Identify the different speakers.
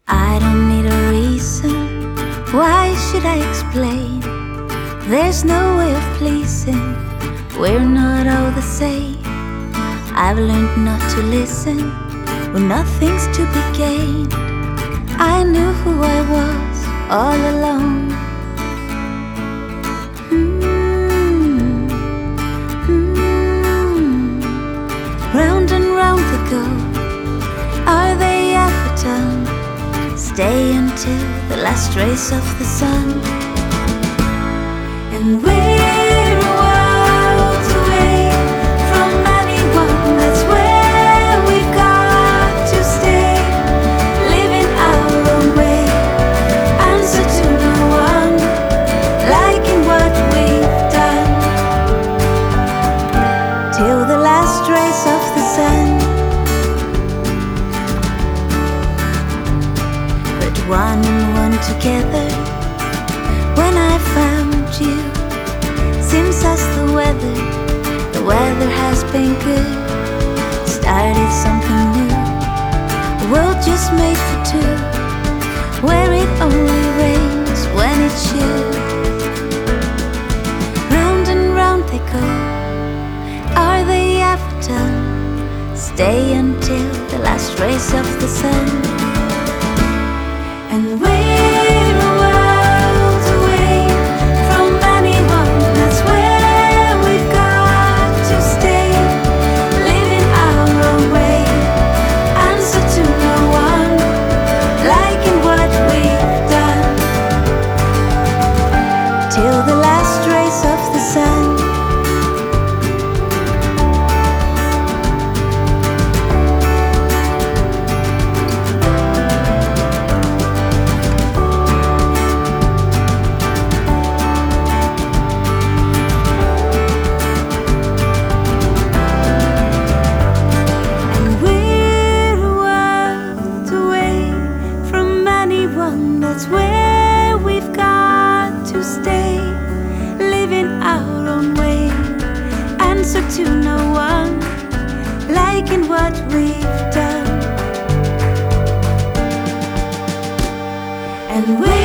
Speaker 1: I don't need a reason, why should I explain? There's no way of pleasing, we're not all the same. I've learned not to listen when nothing's to be gained. I knew who I was all along. Round and round they go, are they ever done? Stay until the last rays of the sun. And we're a world away from anyone, that's where we've got to stay. Living our own way, answer to no one, liking what we've done. Till the last rays of the sun. One and one together, when I found you, seems as the weather has been good. Started something new, a world just made for two, where it only rains when it should. Round and round they go, are they ever done? Stay until the last rays of the sun. And we're a world away from anyone, that's where we've got to stay. Living our own way, answer to no one, liking what we've done. Till the last rays of the sun. That's where we've got to stay. Living our own way, answer to no one, liking what we've done. And we